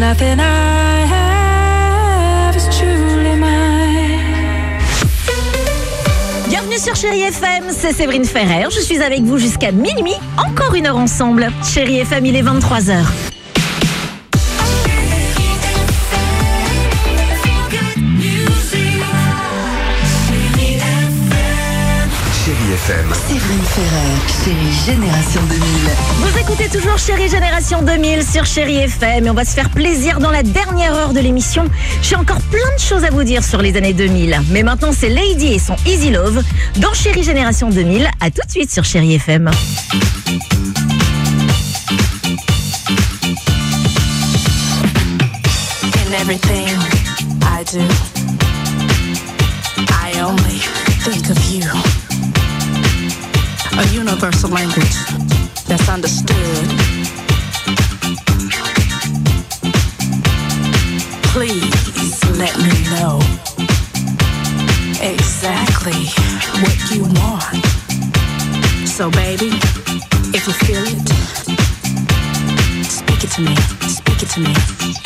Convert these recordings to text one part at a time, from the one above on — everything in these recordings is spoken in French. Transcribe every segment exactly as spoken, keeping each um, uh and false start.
nothing I have is truly mine. Bienvenue sur Chérie F M, c'est Séverine Ferrer. Je suis avec vous jusqu'à minuit, encore une heure ensemble. Chérie F M, il est vingt-trois heures. F M. Séverine Ferrer, Chérie Génération deux mille. Vous écoutez toujours Chérie Génération deux mille sur Chérie F M et on va se faire plaisir dans la dernière heure de l'émission. J'ai encore plein de choses à vous dire sur les années deux mille. Mais maintenant, c'est Lady et son Easy Love dans Chérie Génération deux mille. À tout de suite sur Chérie F M. In everything I do, I only think of you. A universal language that's understood. Please let me know exactly what you want. So baby, if you feel it, speak it to me, speak it to me.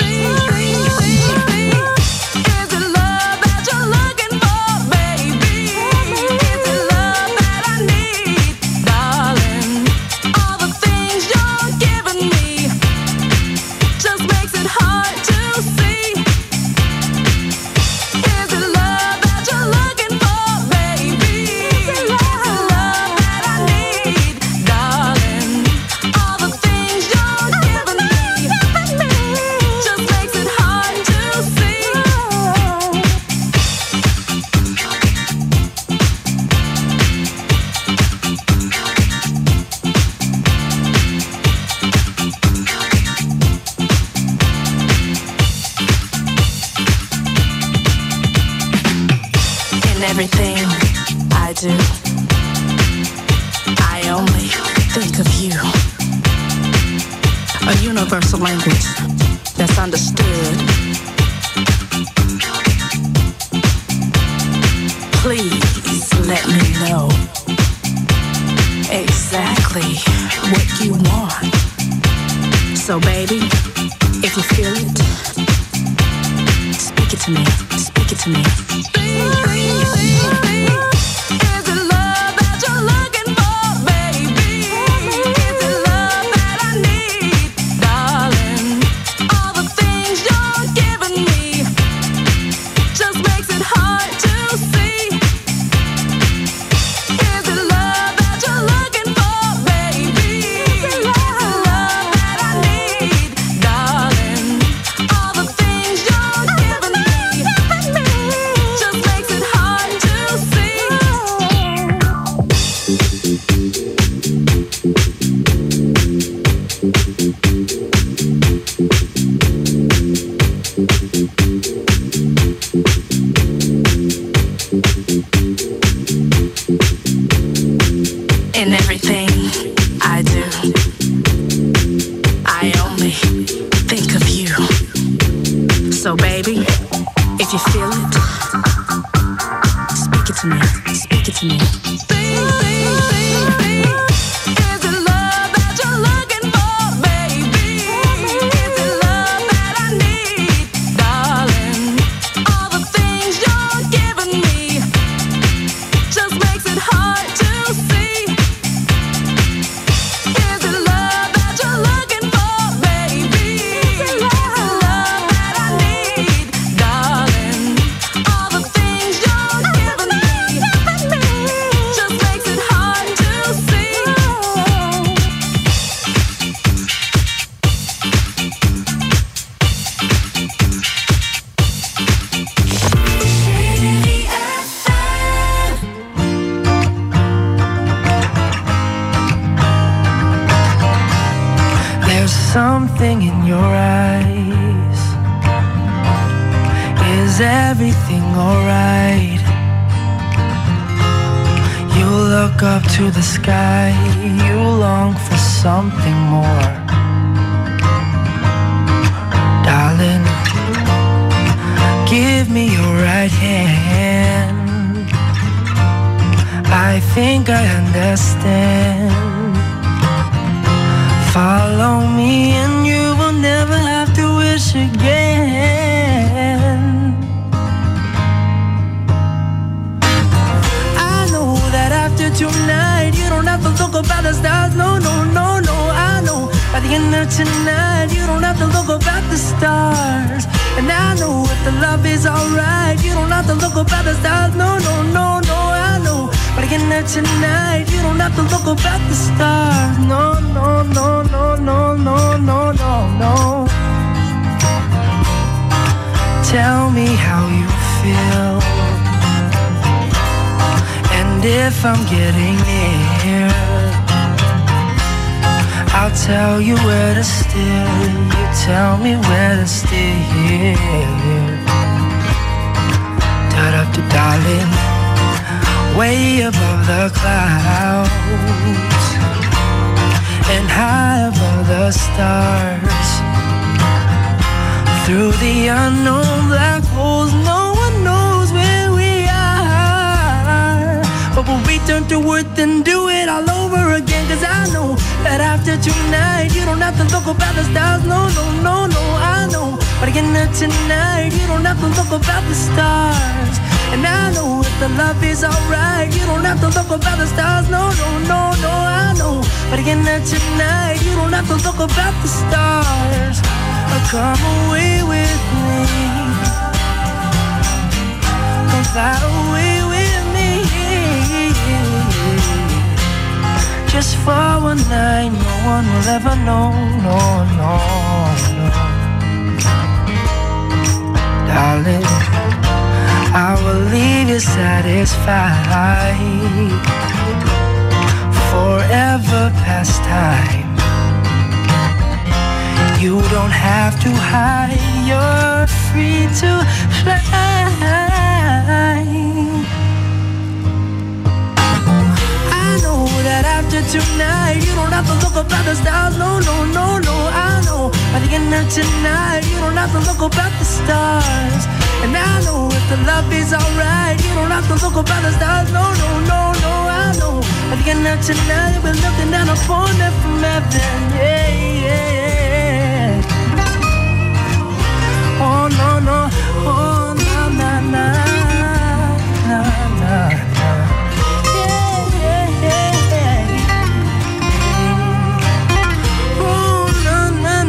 Everything I do, I only think of you. A universal language that's understood. Please let me know exactly what you want. So baby, if you feel it, speak it to me, speak it to me. In everything I do, I only think of you. So baby, if you feel it, speak it to me, speak it to me. Something in your eyes. Is everything alright? You look up to the sky, you long for something more. Darling, give me your right hand. I think I understand. Follow me and you will never have to wish wish again. I know that after tonight you don't have to look up at the stars. No, no, no, no, I know. By the end of tonight you don't have to look up at the stars. And I know if the love is alright, you don't have to look up at the stars. No, no, no, no, I know. But again that tonight, you don't have to look up at the stars. No, no, no, no, no, no, no, no, no. Tell me how you feel, and if I'm getting near, I'll tell you where to steer. You tell me where to steer. Da-da-da, darling, way above the clouds and high above the stars. Through the unknown black holes, no one knows where we are. But we'll return to earth and do it all over again. Cause I know that after tonight you don't have to look up at the stars. No, no, no, no, I know. But again that tonight you don't have to look up at the stars. And I know if the love is alright, you don't have to look up at the stars. No, no, no, no, I know. But again that tonight you don't have to look up at the stars. Oh, come away with me, come fly away with me. Just for one night, no one will ever know, no, no, no. Darling, I will leave you satisfied, forever past time. You don't have to hide, you're free to fly. I know that after tonight you don't have to look up at the stars. No, no, no, no, I know. By the end of tonight you don't have to look up at the stars. And I know if the love is alright, you don't have to look up at the stars. No, no, no, no, I know. By the end of tonight we're looking down upon it from heaven. Yeah, yeah, yeah. Oh, no, no, oh, na, na, na, na, na, na. Yeah, yeah, yeah, yeah. Oh, na, na,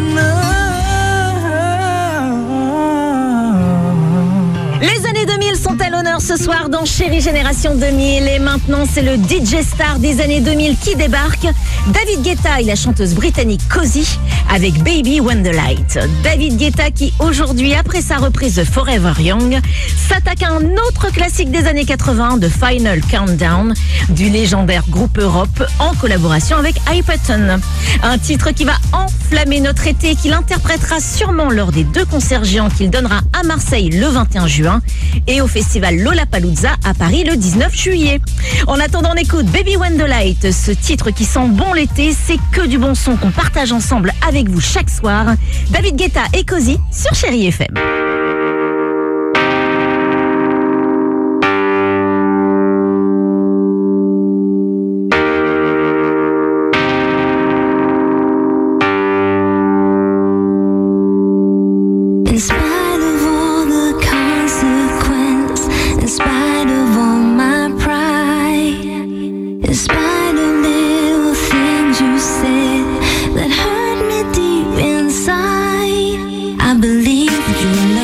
na. Les années deux mille sont à l'honneur ce soir dans Chérie Génération deux mille. Et maintenant, c'est le D J star des années deux mille qui débarque. David Guetta et la chanteuse britannique Cozy avec Baby When the Light. David Guetta qui aujourd'hui, après sa reprise de Forever Young, s'attaque à un autre classique des années quatre-vingts, de Final Countdown, du légendaire groupe Europe en collaboration avec Hypaton. Un titre qui va enflammer notre été et qu'il interprétera sûrement lors des deux concerts géants qu'il donnera à Marseille le vingt et un juin et au festival Lollapalooza à Paris le dix-neuf juillet. En attendant, on écoute Baby When the Light, ce titre qui sent bon l'été, c'est que du bon son qu'on partage ensemble avec vous chaque soir. David Guetta et Cozy sur Chérie F M. You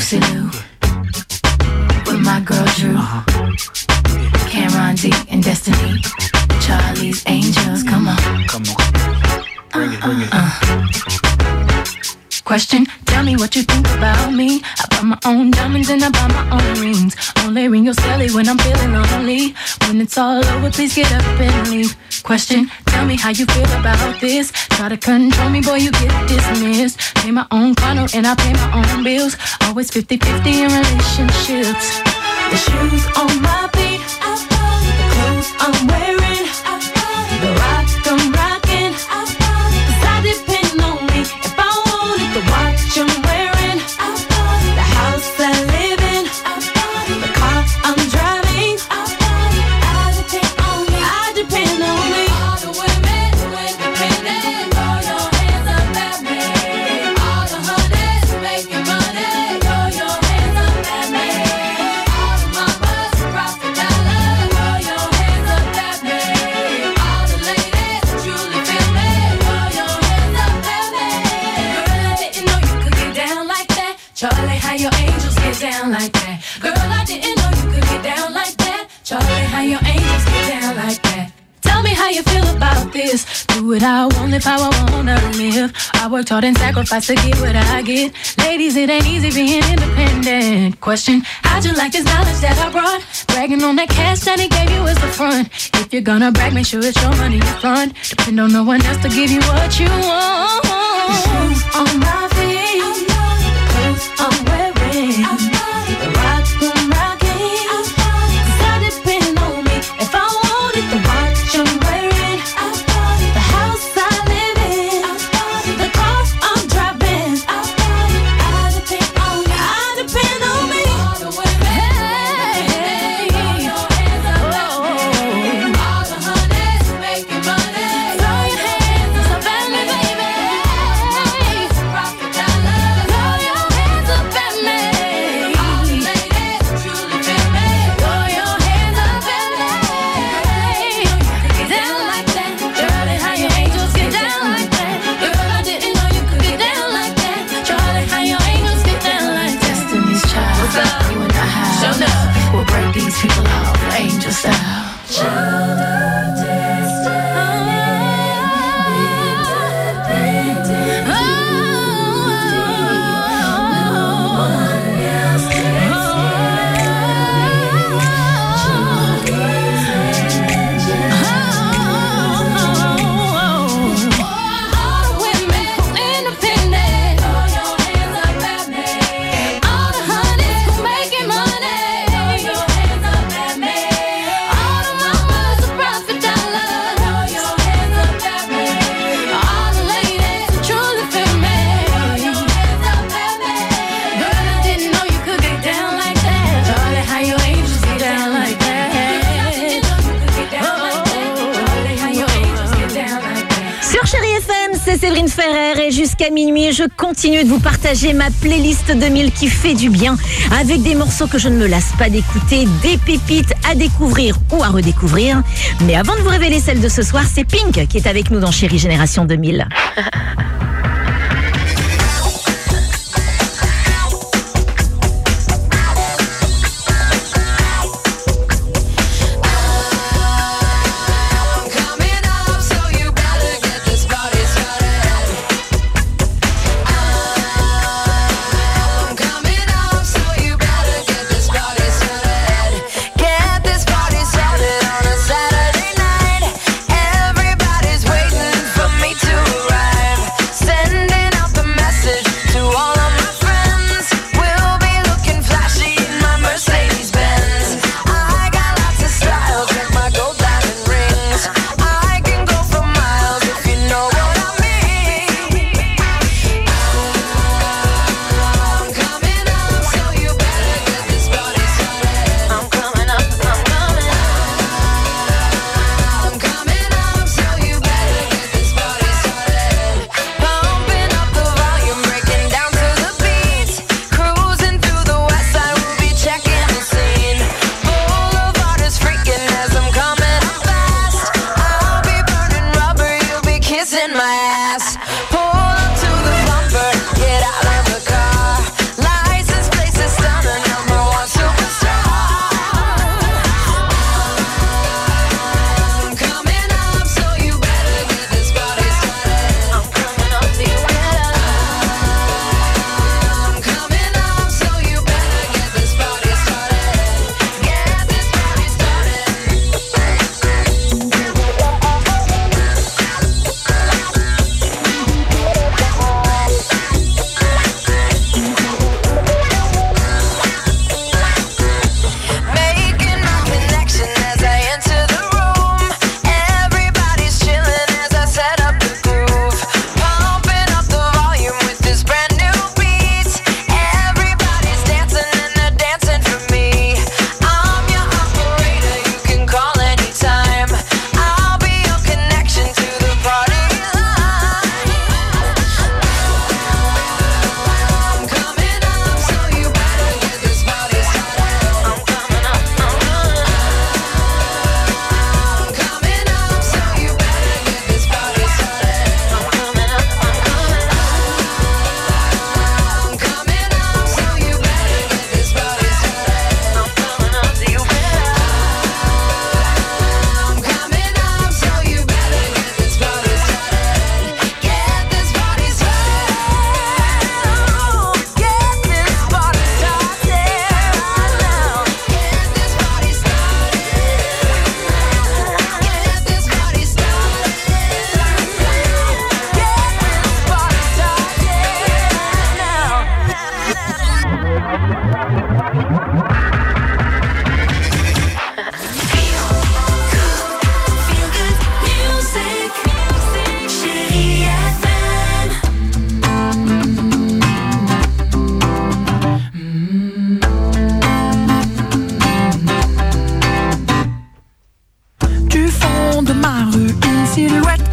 Lucy Liu with my girl Drew, uh-huh. Cameron D and Destiny, Charlie's Angels. Come on, come on, bring it, bring it. Uh, uh. Question, tell me what you think about me. I buy my own diamonds and I buy my own rings. Only ring your celly when I'm feeling lonely. When it's all over, please get up and leave. Question, tell me how you feel about this. Try to control me, boy, you get dismissed. Pay my own car note and I pay my own bills. Always fifty-fifty in relationships. The shoes on my feet, the clothes I'm wearing, the rock I'm rocking, 'cause I depend on me. If I wanted the watch I'm wearing, the house I live in, the car I'm driving, I depend on me. I depend on me. All the women who independent, throw your hands up at me. All the honeys making money, throw your hands up at me. All the mamas who rock the dollar, throw your hands up at me. All the ladies who truly feel me, throw your hands up at me. Girl, I didn't know you could get down like that. Charlie, how your angels get down like that. Girl, I didn't know you could get down like that. Charlie, how your angels get down like that. Tell me how you feel about this. Do what I want, live how I wanna live. I worked hard and sacrificed to get what I get. Ladies, it ain't easy being independent. Question, how'd you like this knowledge that I brought? Bragging on that cash that he gave you as the front. If you're gonna brag, make sure it's your money you front. Depend on no one else to give you what you want. The shoes on my feet, the clothes I'm wearing, the rock I'm rocking, 'cause I depend on me. If I wanted the watch I'm wearing, the house I live in, the car I'm driving, I depend on me. I depend on me. All the women, hey, throw your hands up at me. All the honeys making money, throw your hands up at me, baby. Rock the dollar, throw your hands up at me. All the ladies who truly feel me, throw your hands up at me. Get down like that. Charlie, how your angels get down like that. Girl, I didn't know you could get down like that. Charlie, how your angels get down like that. Destiny's Child. What's up? You and I have. Show up. We'll break these people off, angel style. Child of destiny, independent. No one else can all the women who independent, throw your hands up at me. All the honeys who making money, throw your hands up at me. All the mamas who profit dollar, throw your hands up at me. All the ladies who truly feel me, throw your hands up at me. Girl, I didn't know you could get down like that. Charlie, how your angels get down like that. Charlie, how your angels get down like that. Sur Chérie F M, c'est Séverine Ferrer et jusqu'à minuit, je continue de vous partager ma playlist deux mille qui fait du bien avec des morceaux que je ne me lasse pas d'écouter, des pépites à découvrir ou à redécouvrir. Mais avant de vous révéler celle de ce soir, c'est Pink qui est avec nous dans Chérie Génération deux mille. Coming up, so you better get this party started. I'm coming up, so you better get this party started. Get this party started on a Saturday night. Everybody's waiting for me to arrive.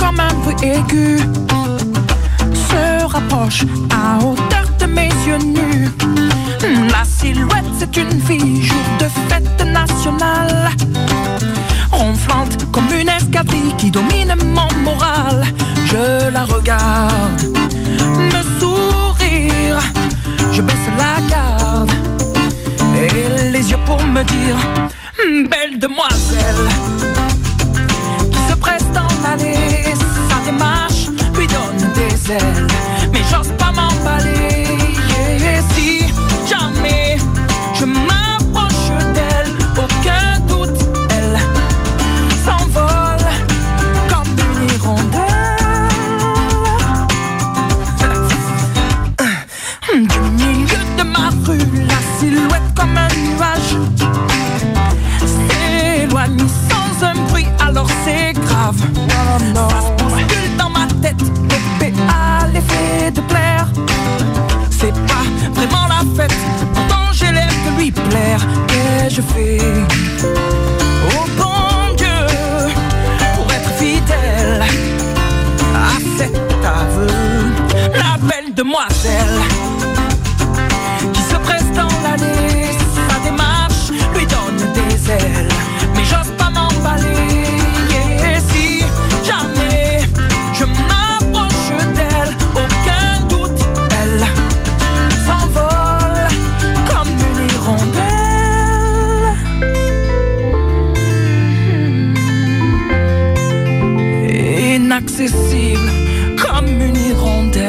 comme un bruit aigu se rapproche à hauteur de mes yeux nus. La silhouette, c'est une fille, jour de fête nationale, ronflante comme une escadrille qui domine mon moral. Je la regarde, me sourire, je baisse la garde et les yeux pour me dire: belle demoiselle, qui se presse dans l'allée, sa démarche lui donne des ailes, mais j'ose pas m'emballer. Et si jamais je m'approche d'elle, aucun doute, elle s'envole comme une hirondelle. Du milieu de ma rue, la silhouette comme un nuage s'éloigne sans un bruit, alors c'est grave. Ça se bouscule dans ma tête, épée à l'effet de plaire. C'est pas vraiment la fête, pourtant j'ai l'air de lui plaire. Qu'ai-je fait, oh bon Dieu, pour être fidèle à cet aveu? La belle demoiselle qui se presse dans l'allée, sa démarche lui donne des ailes, mais j'ose pas m'emballer. Et si jamais je m'approche d'elle, aucun doute, elle s'envole comme une hirondelle, inaccessible comme une hirondelle.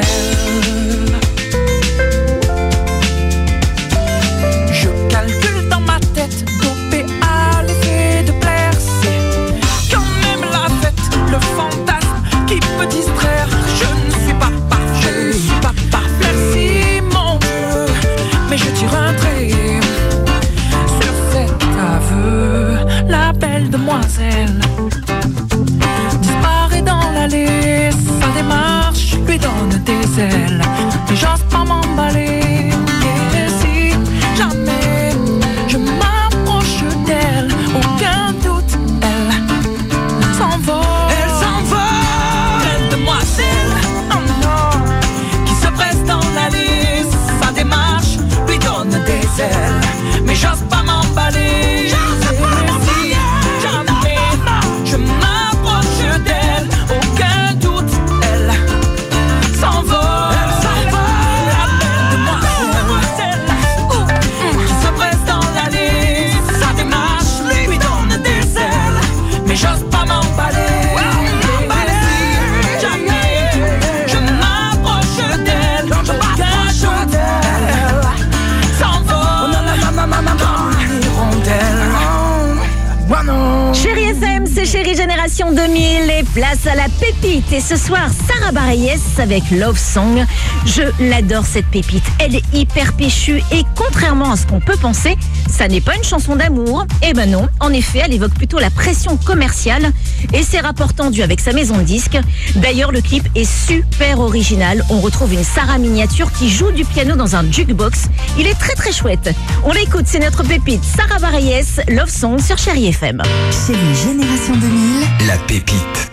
Je calcule dans ma tête, dopé à l'effet de plaire. C'est quand même la fête, le fantasme qui peut distraire. Je ne suis pas parfait, je ne suis pas parfait. Merci mon Dieu, mais je tire un trait sur cet aveu. La belle demoiselle disparaît dans l'allée, sa démarche lui donne des ailes, mais j'ose pas m'emballer. Et si jamais je m'approche d'elle, aucun doute, elle s'envole. Elle s'envole, belle demoiselle, oh non, qui se presse dans l'allée, sa démarche lui donne des ailes, mais j'ose pas m'emballer. Et si jamais je m'approche d'elle, aucun doute, elle s'envole. Elle s'envole, la belle demoiselle, ouh, qui se presse dans l'allée, sa démarche lui donne des ailes, mais j'ose pas m'emballer. Et si jamais je m'approche d'elle, aucun doute, elle s'envole comme une hirondelle. Oh non. Chérie F M, c'est Chérie Génération deux mille et place à la pépite. Et ce soir, Sarah Bareilles avec Love Song. Je l'adore cette pépite. Elle est hyper péchue et contrairement à ce qu'on peut penser, ça n'est pas une chanson d'amour. Eh ben non, en effet, elle évoque plutôt la pression commerciale et ses rapports tendus avec sa maison de disques. D'ailleurs, le clip est super original. On retrouve une Sarah miniature qui joue du piano dans un jukebox. Il est très très chouette. On l'écoute, c'est notre pépite Sarah Bareilles, Love Song sur Chérie F M. Chérie Génération deux mille. La pépite.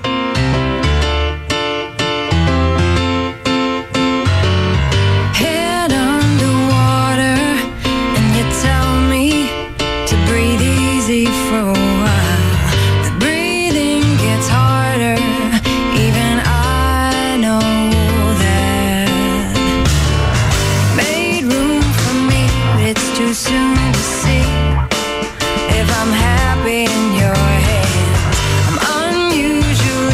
Head underwater, and you tell me to breathe easy for a while. The breathing gets harder, even I know that. Made room for me, but it's too soon to see if I'm happy in your hands. I'm unusually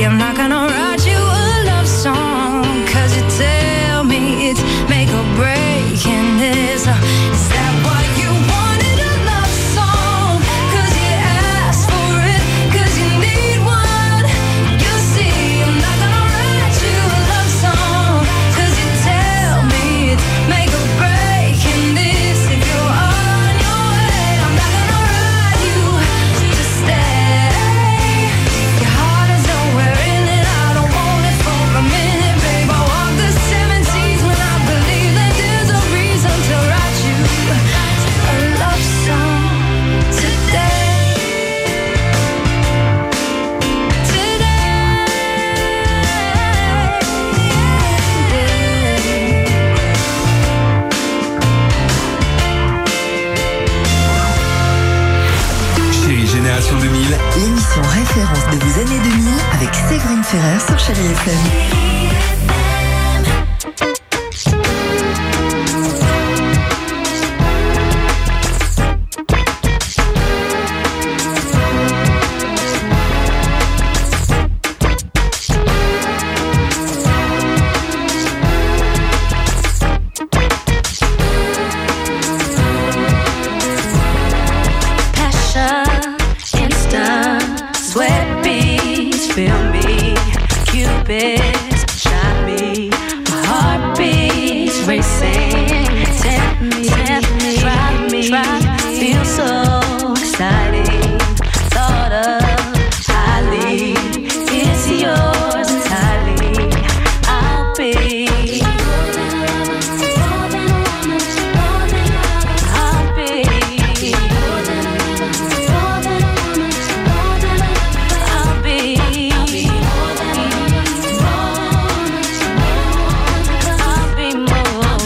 I'm not gonna write you a love song, cause you tell me it's make or break. And this, uh, is that what you wanted, a love song? Cause you asked for it, cause you need one. You see, I'm not gonna write you a love song, cause you tell me it's make or break. And this, if you're on your way, I'm not gonna write you to stay. Your heart is nowhere in it, I don't want it for a minute, babe. I walk the seven seas when I believe that there's a reason to write you a love song today. Chérie Génération deux mille, L'émission référence de vos années deux mille avec Séverine Ferrer sur Chérie F M. Passion, instant, sweat beats, feel me, Cupid's shot me, my heart beats racing, tempt me, tempt me, drive me, feel so exciting, thought of highly, it's yours entirely, I'll be. I'll be. I'll be. I'll be more.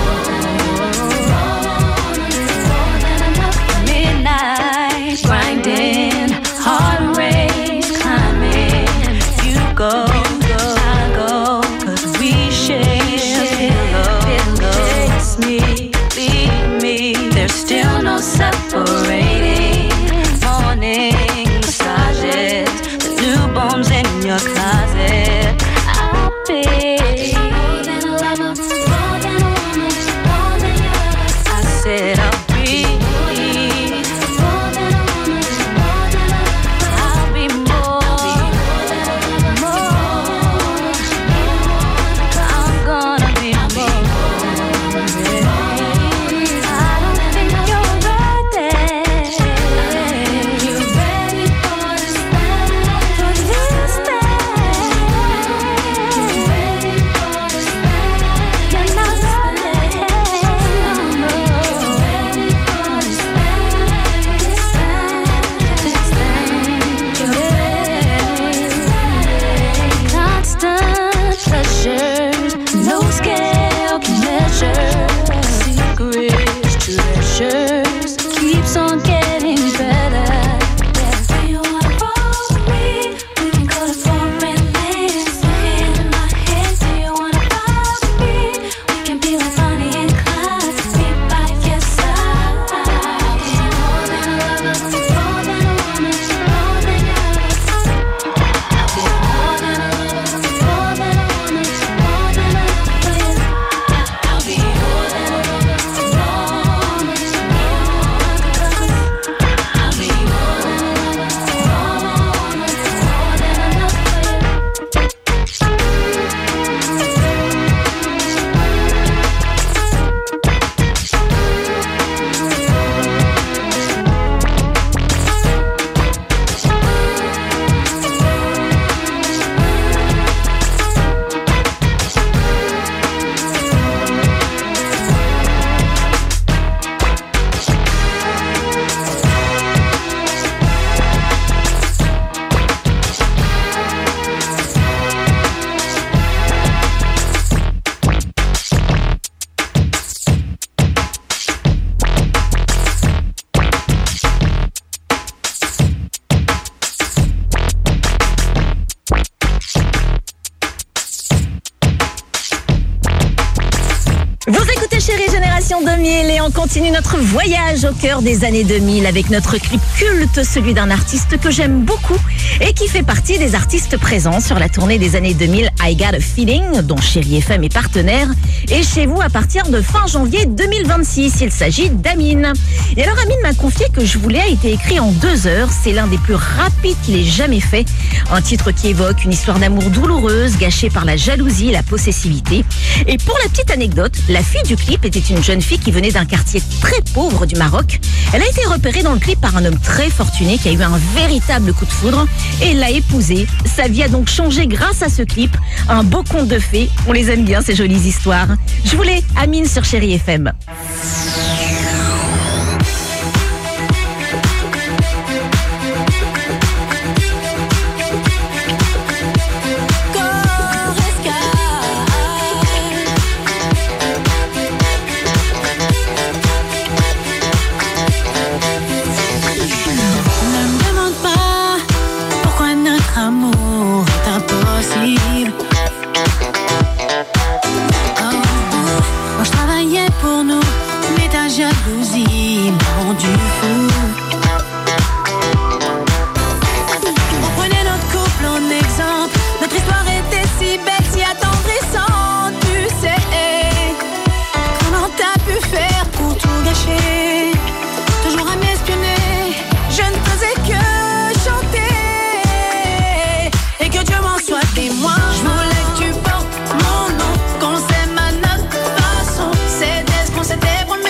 Midnight grinding, heart race climbing. You go, I go, 'cause we share pillows. Kiss me, leave me. There's still no separating. Morning massages, the newborns in your closet. I'll be. I said I'll be. I'll be more. More. I'm gonna be more. I don't think you're ready. You ready for this thing? For this thing? You ready for Génération deux mille et on continue notre voyage au cœur des années deux mille avec notre clip culte, celui d'un artiste que j'aime beaucoup et qui fait partie des artistes présents sur la tournée des années deux mille I Got a Feeling, dont Chérie F M est partenaire, et chez vous à partir de fin janvier deux mille vingt-six. Il s'agit d'Amine. Et alors Amine m'a confié que Je voulais a été écrit en deux heures. C'est l'un des plus rapides qu'il ait jamais fait. Un titre qui évoque une histoire d'amour douloureuse, gâchée par la jalousie et la possessivité. Et pour la petite anecdote, la fille du clip était une jeune fille qui venait d'un quartier très pauvre du Maroc. Elle a été repérée dans le clip par un homme très fortuné qui a eu un véritable coup de foudre et l'a épousée. Sa vie a donc changé grâce à ce clip. Un beau conte de fées. On les aime bien, ces jolies histoires. Je voulais Amine sur Chérie F M. Jalousie m'a rendu fou. On prenait notre couple en exemple. Notre histoire était si belle, si attendrissante. Tu sais, comment t'as pu faire pour tout gâcher? Toujours à m'espionner, je ne faisais que chanter. Et que Dieu m'en soit témoin. Je voulais que tu portes mon nom, qu'on s'aime à notre façon. C'est dès qu'on s'était promis.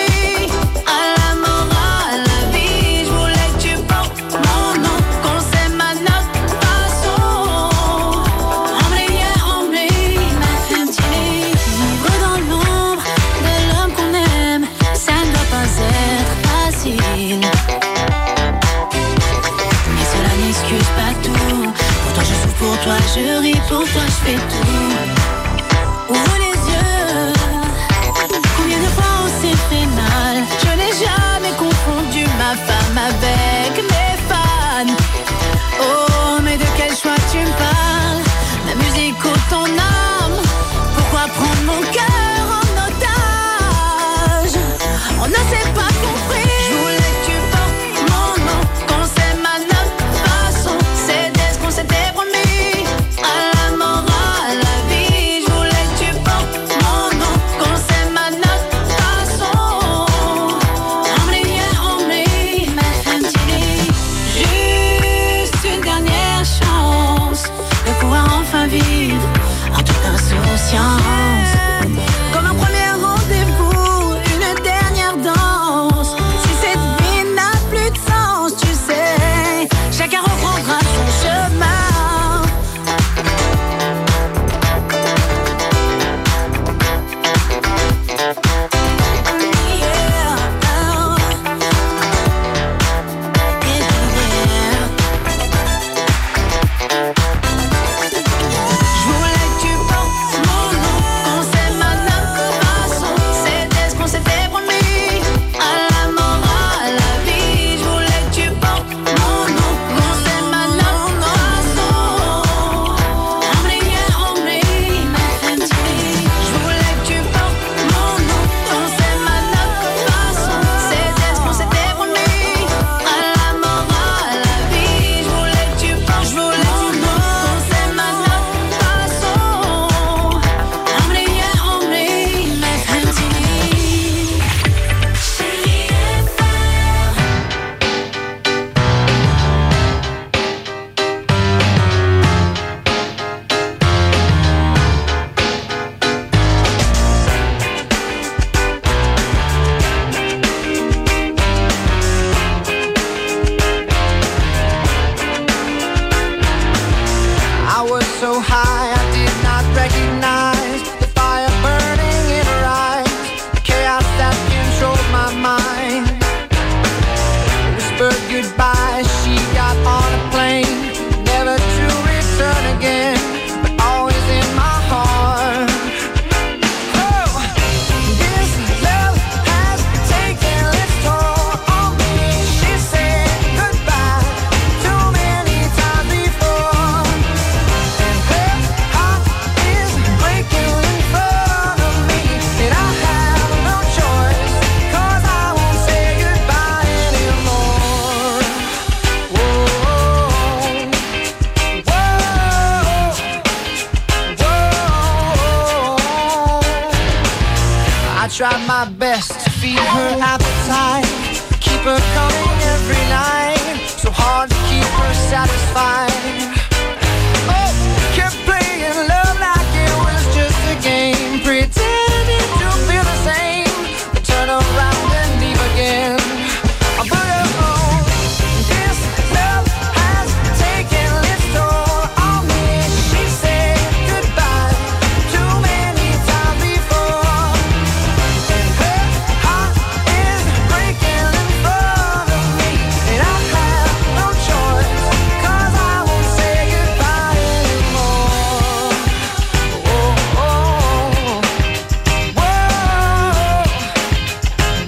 Je ris pour toi, je fais tout. Ouvre les yeux. Combien de fois on s'est fait mal? Je n'ai jamais confondu ma femme avec mes fans. Oh, mais de quel choix tu me parles? Ma musique ou ton âme? Pourquoi prendre mon cœur en otage? On ne s'est pas compris. Je voulais que tu portes mon nom, qu'on s'aime à notre façon. C'est dès qu'on s'était promis. Comme un premier rendez-vous, une dernière danse. Si cette vie n'a plus de sens, tu sais, chacun reprendra son chemin. try my best to feed her appetite, keep her coming every night. So hard to keep her satisfied. Oh, kept playing love like it was just a game, pretending to feel the same, but turn around and leave again. I put her on. This love has taken its toll on me. She said goodbye too many times before, and her heart is breaking in front of me, and I have no choice, 'cause I won't say goodbye anymore. Oh, oh, oh. Whoa,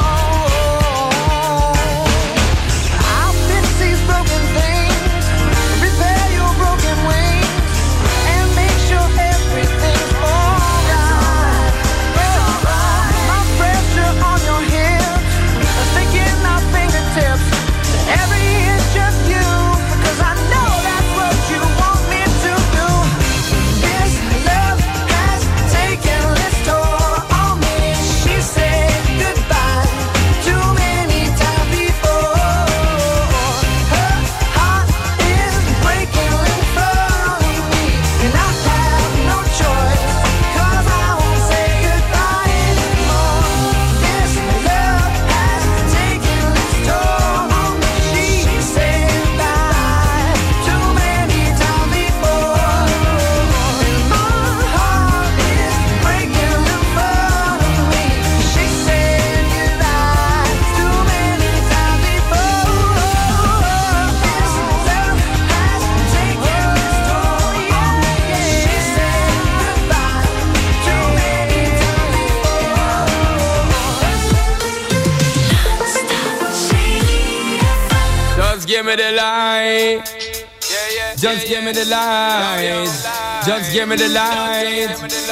whoa. I'll fix these broken things, repair your broken wings, and make sure everything's alright. My pressure on your hips, sticking my fingertips to every inch of you, 'cause I know that's what you want me to do. This love has taken its toll on me. She said goodbye too many times before. Her heart is breaking in front of me, and I have no choice, 'cause I won't say goodbye anymore. This love has taken its toll on me. She said goodbye too many times before, and my heart is breaking in front of me. She said goodbye too many times before. This love has taken its toll on me. She said goodbye too many times before. Just give me the light. Just give me the light. Just give me the light.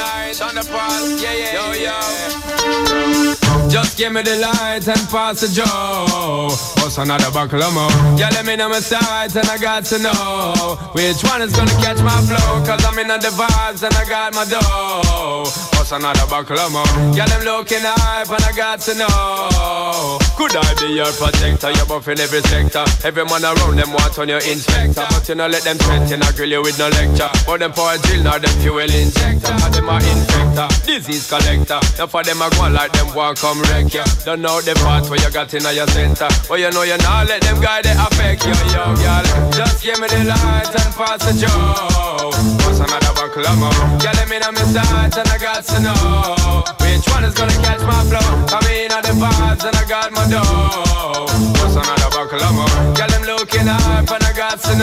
Just give me the light and pass the joe. What's another buckle of more? Yeah, let me know my sights and I got to know which one is gonna catch my flow. 'Cause I'm in the vibes and I got my dough. What's another buckle of more? Yeah, them looking hype and I got to know. Could I be your protector? You're buff in every sector. Every man around them want on your inspector, but you know let them threaten, I grill you with no lecture. But them for a drill, now them fuel injector. Now them a infector, disease collector. Now for them a go like them want come wreck you. Don't know the part where you got in your center, but you know you not let them guys they affect you, yo, girl. Just give me the light and pass the joe. What's another buckle of more? Yeah, let me know my sights and I got to know which one is gonna catch my flow. Come in on the vibes and I got my dough. What's another buckle of more? Yeah, them looking up and I got to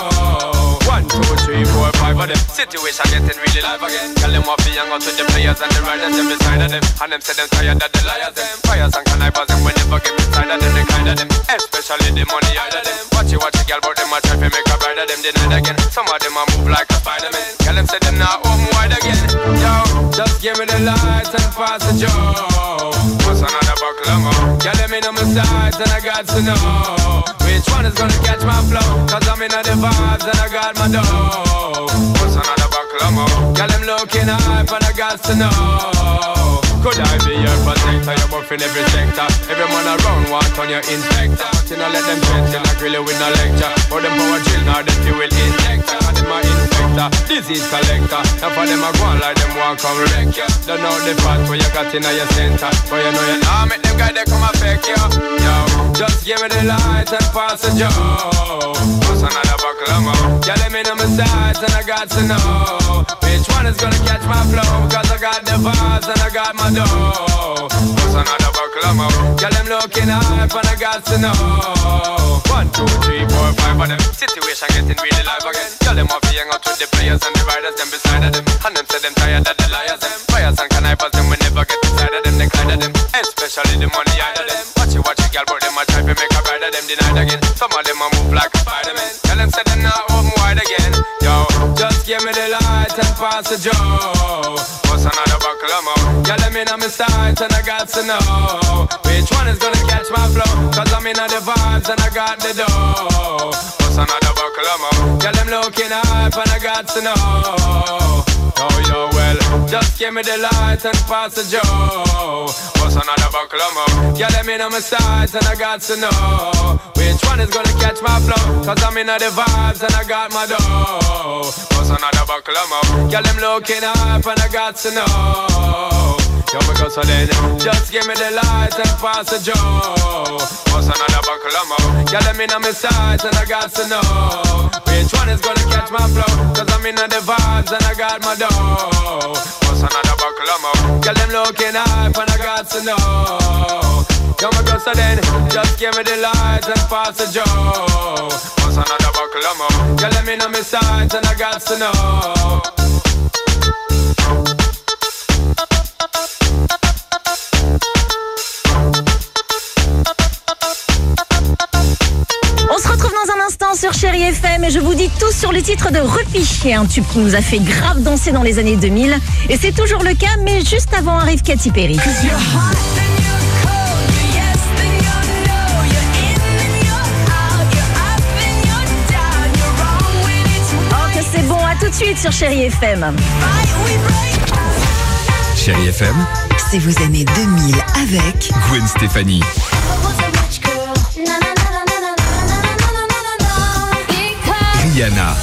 know. One, two, three, four, five of them. Situation getting really live again. Tell them what be young out with the players and the riders them beside of them. And them say them tired of the liars them. Fires and connivers them when never get inside of them. The kind of them, especially the money out of them. Watch it, watch it, girl, but them a try to make a bride of them denied again. Some of them a move like a Spider-Man. Tell them say them not home wide again. Yo, just give me the light and pass the joe. What's another buckle of more? Yeah, let me know my sights and I got to know which one is gonna catch my flow. 'Cause I'm in the vibes and I got my dough. What's another buckle of more? Yeah, them looking hype and I got to know. Could I be your protector? You're buff in every sector. Every man around want on your inspector, but you know let them threaten, I grill you with no lecture. But them power drill, now them fuel injector. And them a infector, disease collector. Now for them a go on like them want come wreck you. Don't know the part where you got in your center, but you know you nah make them guys they come affect you. Yo, just give me the light and pass the joe. What's another buckle of more? Yeah, let me know my sights and I got to know which one is gonna catch my flow. 'Cause I got the vibes and I got my dough. What's another buckle of more? Yeah, them looking hype and I got to know. One, two, three, four, five of them. Situation getting really live again. Tell them off hang out with the players and the riders them beside of them. And them say them tired of the liars them. Fires and connivers them we never get inside of them. The kind of them, especially the money out of them. Watch it, watch it, girl, but them a try to make a bride of them denied again. Some of them a move like a Spider-Man. Tell them say them not home wide again. Yo, just give me the light and pass the joe. What's another buckle of more? Yeah, let me know my sights and I got to know which one is gonna catch my flow. 'Cause I'm in the vibes and I got the dough. What's another buckle of more? Yeah, them looking hype and I got to know. Oh, yo, well well, just give me the light and pass the joe. What's another buckle of more? Yeah, let me know my sides and I got to know which one is gonna catch my flow. Cause I'm in the vibes and I got my dough. What's another buckle of more? Yeah, them looking up and I got to know. Yo, me go so then, just give me the light and pass the joe. What's another buckle of more? Yeah, let me know my sides and I got to know which one is gonna catch my flow. Cause I'm in the vibes and I got my dough. What's another buckle of more? Yeah, them looking up and I got to know. Yo, me go so then, just give me the light and pass the joe. What's another buckle of more? Yeah, let me know my sides and I got to know. On se retrouve dans un instant sur Chérie F M et je vous dis tout sur le titre de Rupi, un tube qui nous a fait grave danser dans les années deux mille. Et c'est toujours le cas, mais juste avant arrive Katy Perry. Oh que c'est bon, à tout de suite sur Chérie F M. Chérie F M, C'est vos années deux mille avec Gwen Stefani. Rihanna.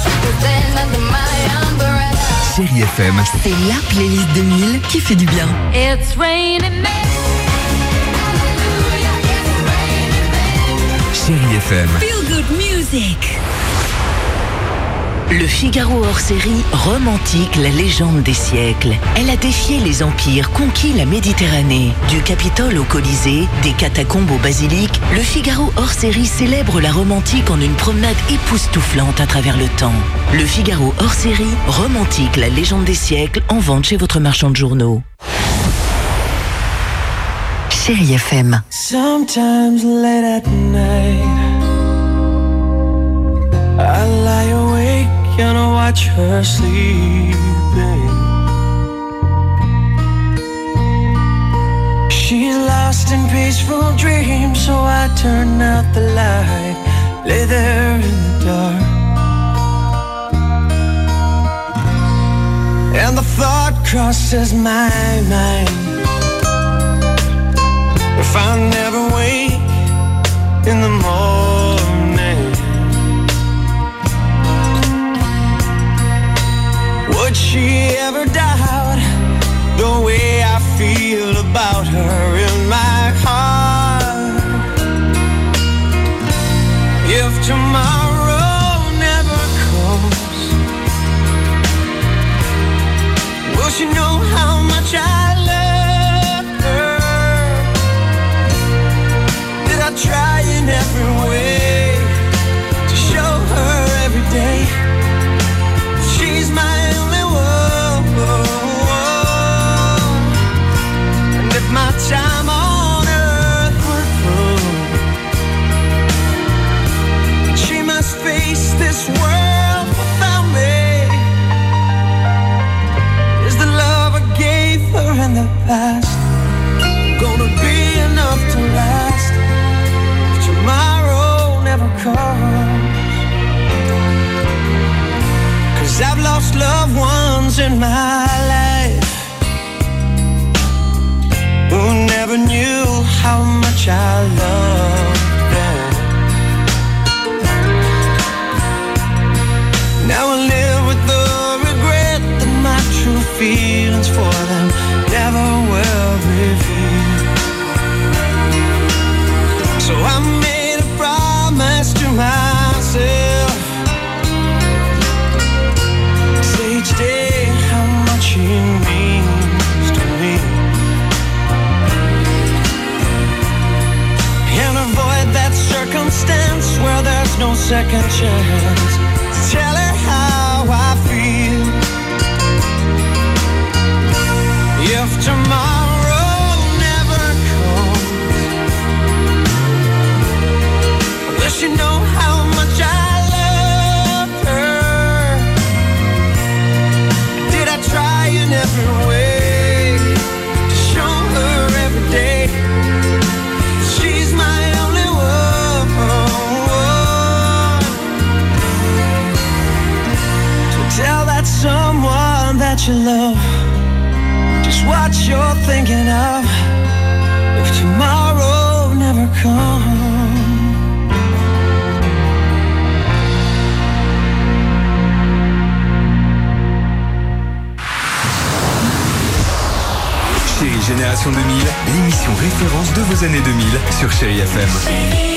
Chérie F M, C'est la playlist deux mille qui fait du bien. It's raining men. Chérie F M. Feel good music. Le Figaro hors série romantique la légende des siècles. Elle a défié les empires, conquis la Méditerranée. Du Capitole au Colisée, des catacombes au basilic, le Figaro hors série célèbre la romantique en une promenade époustouflante à travers le temps. Le Figaro hors série romantique la légende des siècles en vente chez votre marchand de journaux. Chérie F M. Sometimes late at night I lie awake and I watch her sleeping. She's lost in peaceful dreams, so I turn out the light, lay there in the dark. And the thought crosses my mind, if I never wake in the morning, would she ever doubt the way I feel about her in my heart? If tomorrow never comes, will she know how much I love her? Did I try in every way to show her every day she's my only one? And if my time on earth were through, she must face this world without me. Is the love I gave her in the past gonna be enough to last if tomorrow never comes? 'Cause I've lost loved ones in my life who never knew how much I loved them. Now I live with the regret that my true feelings for them never will reveal. So I made a promise to myself, say each day how much it means to me, and avoid that circumstance where there's no second chance. Tell her how I feel. If tomorrow never comes, will she know how much I love her? Did I try in every way to show her every day she's my only one? So tell that someone that you love just what you're thinking of. If tomorrow never comes. Chérie Génération deux mille, l'émission référence de vos années deux mille sur Chérie F M.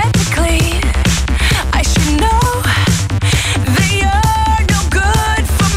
I should know that you're no good for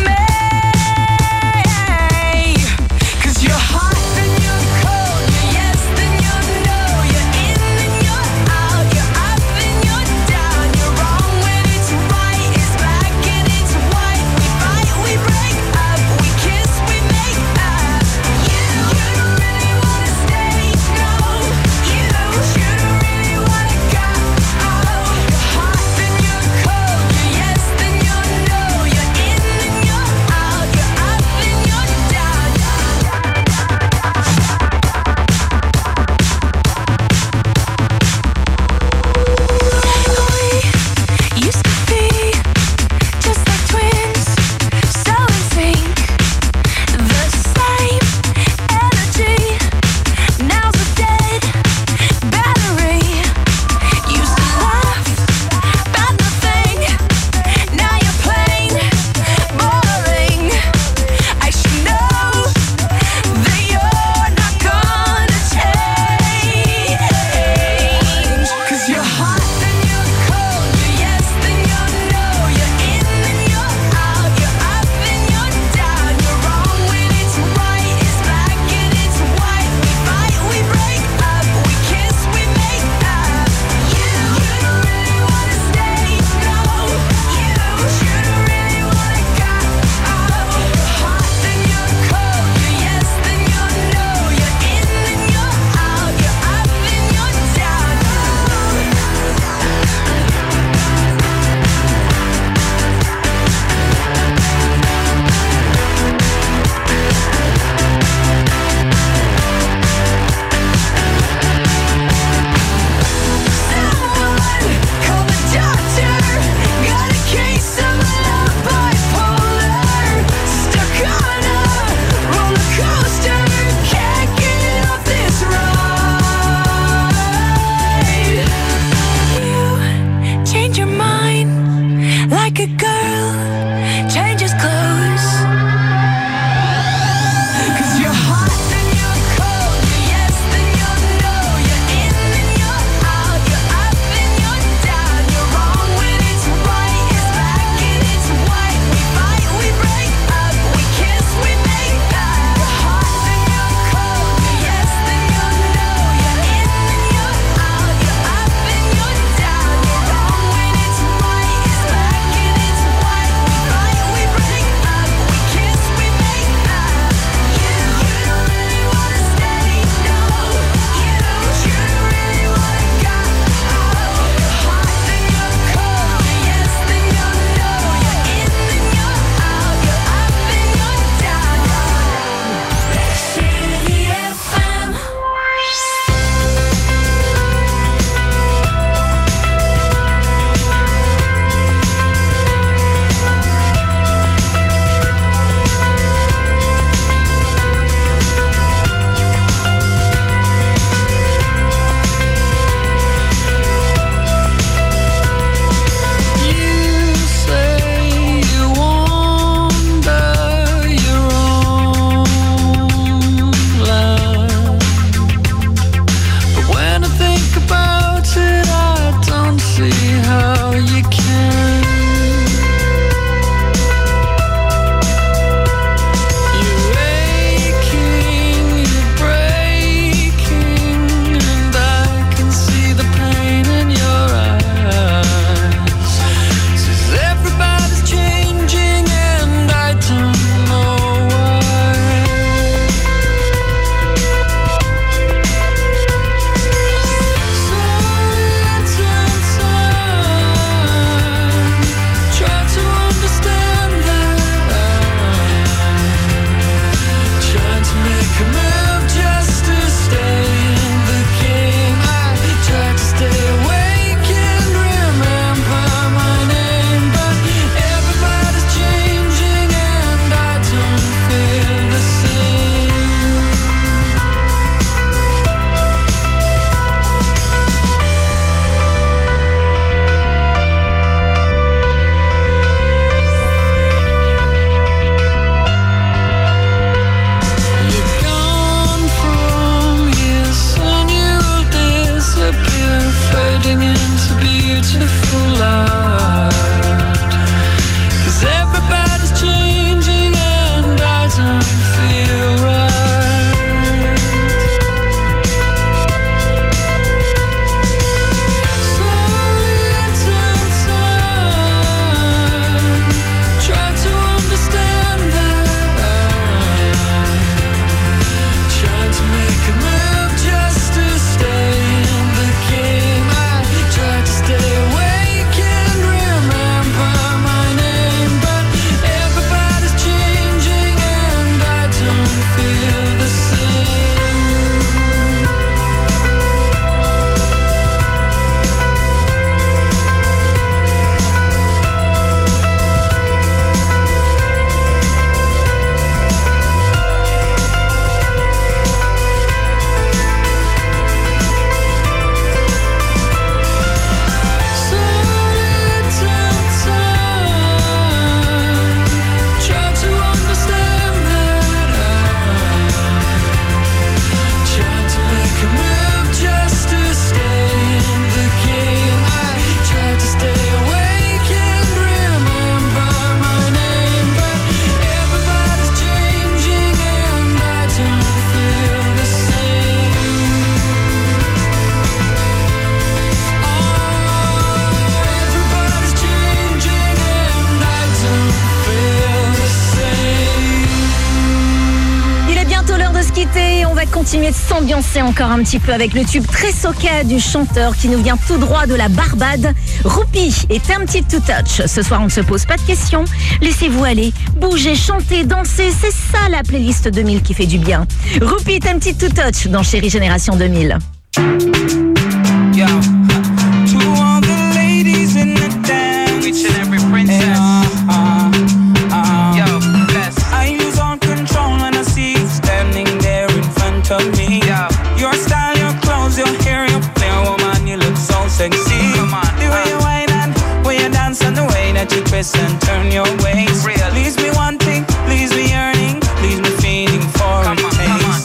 l'été. On va continuer de s'ambiancer encore un petit peu avec le tube très soca du chanteur qui nous vient tout droit de la Barbade. Roupi et Tempted to Touch. Ce soir, on ne se pose pas de questions. Laissez-vous aller, bougez, chantez, dansez. C'est ça la playlist deux mille qui fait du bien. Roupi et Tempted to Touch dans Chérie Génération deux mille. Yo, to all the ladies in the dance, each and every princess. Uh, uh, uh, Yo, bless. I lose all control when I see you standing there in front of me. Yo. Your style, your clothes, your hair, your flair, woman, you look so sexy. Come on, the way uh. you whine and way you dance and the way that you twist and turn your waist. Real. Leaves me wanting, leaves me yearning, leaves me feeling for come a on, taste. Come on.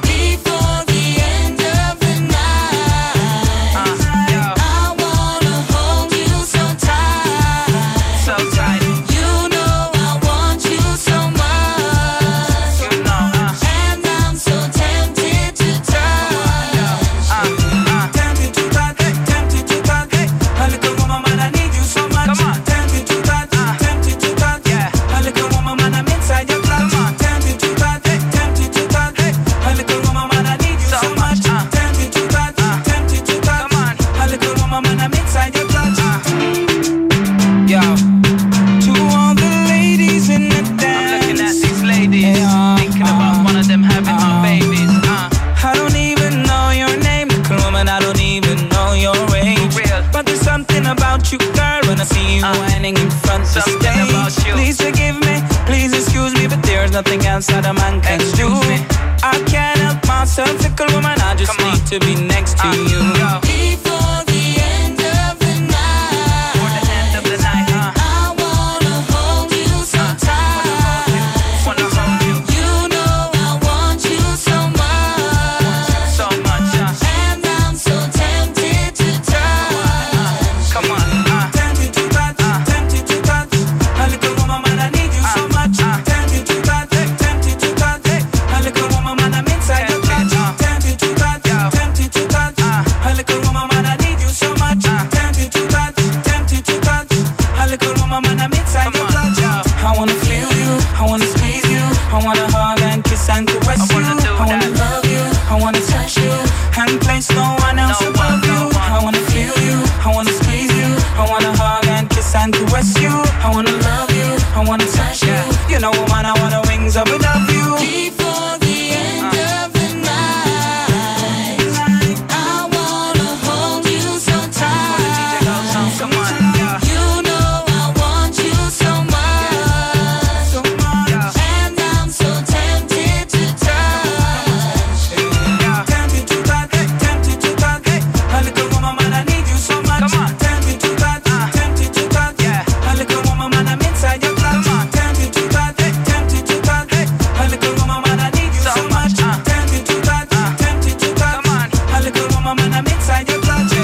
You girl, when I see you uh, whining in front of the stage. Please forgive me, please excuse me, but there's nothing else that a man can excuse do. Me. I can't help myself, fickle woman, I just Come need on. to be next to uh, you. Go. Before the end of the night, Before the end of the night, uh, I wanna hold you so uh, tight. Wanna hold you. You know I want you so much, so much, uh, and I'm so tempted to touch. Uh, come on. Inside your clutch.